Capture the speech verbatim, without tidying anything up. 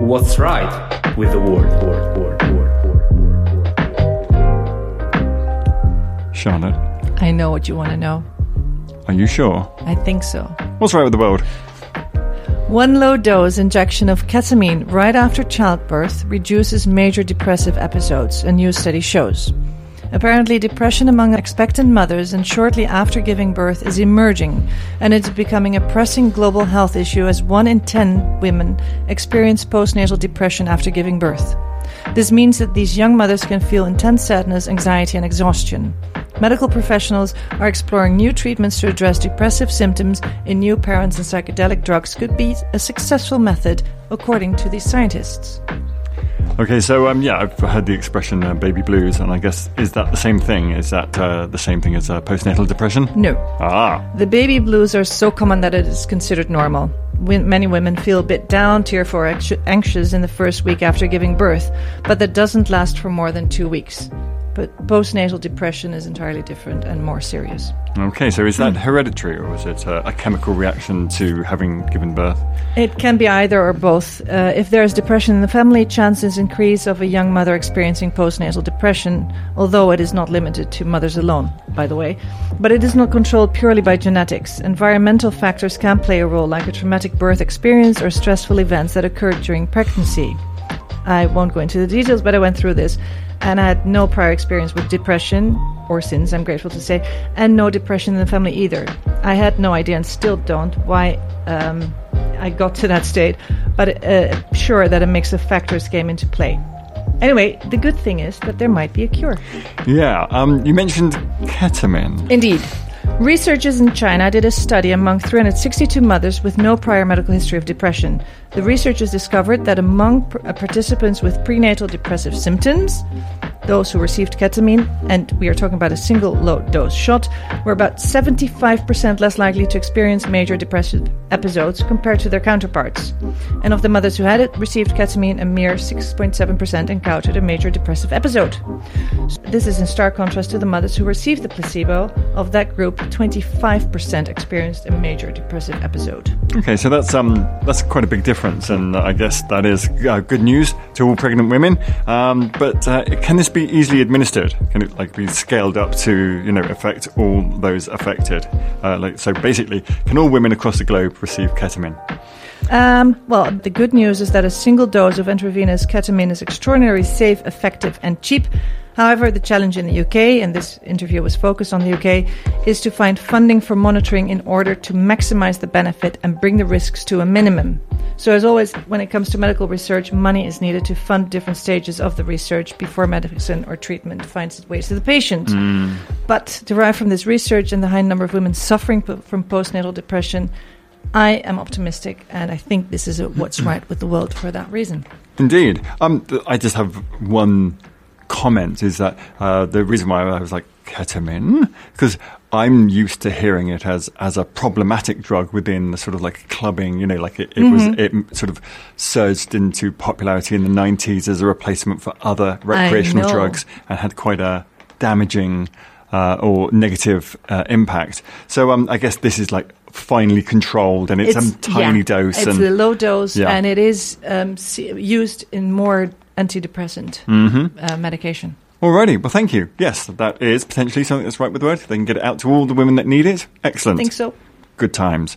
what's right with the word, word, word, word, word, word, word. Charlotte? I know what you want to know. Are you sure? I think so. What's right with the world? One low-dose injection of ketamine right after childbirth reduces major depressive episodes, a new study shows. Apparently, depression among expectant mothers and shortly after giving birth is emerging, and it's becoming a pressing global health issue as one in ten women experience postnatal depression after giving birth. This means that these young mothers can feel intense sadness, anxiety, and exhaustion. Medical professionals are exploring new treatments to address depressive symptoms in new parents, and psychedelic drugs could be a successful method, according to these scientists. Okay, so um, yeah, I've heard the expression uh, baby blues, and I guess, is that the same thing? Is that uh, the same thing as uh, postnatal depression? No. Ah. The baby blues are so common that it is considered normal. When many women feel a bit down, tearful, or anxious in the first week after giving birth, but that doesn't last for more than two weeks. But postnatal depression is entirely different and more serious. Okay, so is that hereditary, or is it a, a chemical reaction to having given birth? It can be either or both. Uh, if there is depression in the family, chances increase of a young mother experiencing postnatal depression, although it is not limited to mothers alone, by the way. But it is not controlled purely by genetics. Environmental factors can play a role, like a traumatic birth experience or stressful events that occurred during pregnancy. I won't go into the details, but I went through this. And I had no prior experience with depression, or since, I'm grateful to say, and no depression in the family either. I had no idea, and still don't, why um, I got to that state, but uh, sure that a mix of factors came into play. Anyway, the good thing is that there might be a cure. Yeah, um, you mentioned ketamine. Indeed. Researchers in China did a study among three hundred sixty-two mothers with no prior medical history of depression. The researchers discovered that among pr- participants with prenatal depressive symptoms, those who received ketamine, and we are talking about a single low-dose shot, were about seventy-five percent less likely to experience major depressive episodes compared to their counterparts. And of the mothers who had it, received ketamine, a mere six point seven percent encountered a major depressive episode. This is in stark contrast to the mothers who received the placebo. Of that group, twenty-five percent experienced a major depressive episode. Okay, so that's um that's quite a big difference, and I guess that is uh, good news to all pregnant women. Um, but uh, can this be easily administered? Can it like be scaled up to, you know, affect all those affected? Uh, like so, basically, can all women across the globe receive ketamine? Um, well, the good news is that a single dose of intravenous ketamine is extraordinarily safe, effective, and cheap. However, the challenge in the U K, and this interview was focused on the U K, is to find funding for monitoring in order to maximize the benefit and bring the risks to a minimum. So as always, when it comes to medical research, money is needed to fund different stages of the research before medicine or treatment finds its way to the patient. Mm. But derived from this research and the high number of women suffering p- from postnatal depression, I am optimistic, and I think this is a what's right with the world for that reason. Indeed. Um, I just have one comment, is that uh, the reason why I was like, ketamine, because I'm used to hearing it as as a problematic drug within the sort of like clubbing, you know, like it, it mm-hmm. was it sort of surged into popularity in the nineties as a replacement for other recreational drugs and had quite a damaging uh, or negative uh, impact. So um, I guess this is like finely controlled, and it's, it's a tiny yeah, dose. It's and, a low dose, yeah. and it is um, used in more antidepressant mm-hmm. uh, medication. Alrighty, well, thank you. Yes, that is potentially something that's right with the word. They can get it out to all the women that need it. Excellent. I think so. Good times.